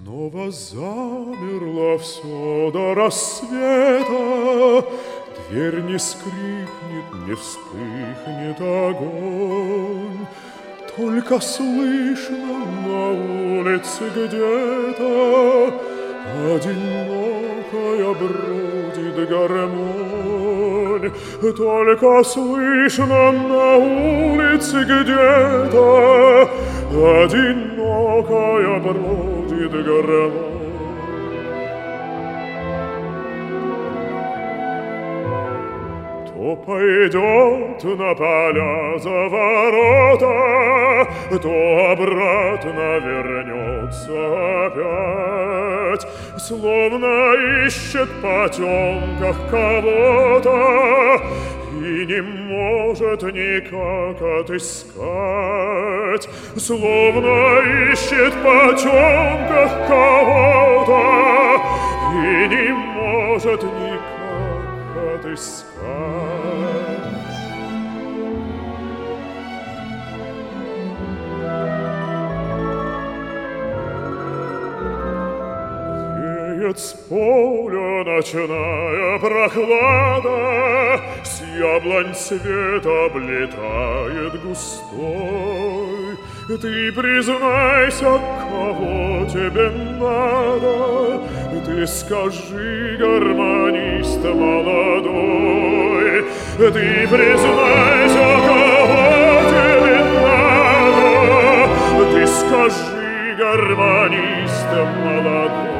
Снова замерло все до рассвета, дверь не скрипнет, не вспыхнет огонь. Только слышно на улице где-то одинокая бродит гармонь. Только слышно на улице где-то одинокая бродит гармонь. То пойдет на поля за ворота, то обратно вернется опять, словно ищет в потемках кого-то и не может никак отыскать, словно ищет в потемках кого-то и не может никак отыскать. Веет с поля ночная прохлада, с яблонь цвет облетает густой. Ты признайся, кого тебе надо, ты скажи, гармонист молодой. Ты признайся, кого тебе надо, ты скажи, гармонист молодой.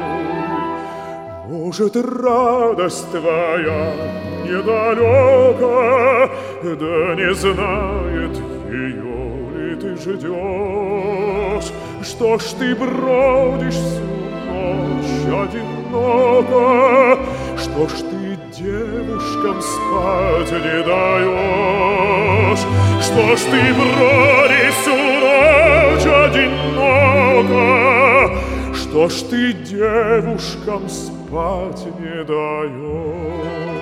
Может, радость твоя недалека, да не знает ее ли ты ждешь? Что ж ты бродишь всю ночь одиноко? Что ж ты девушкам спать не даешь? Что ж ты бродишь всю ночь одиноко? Что ж ты девушкам спать не даешь?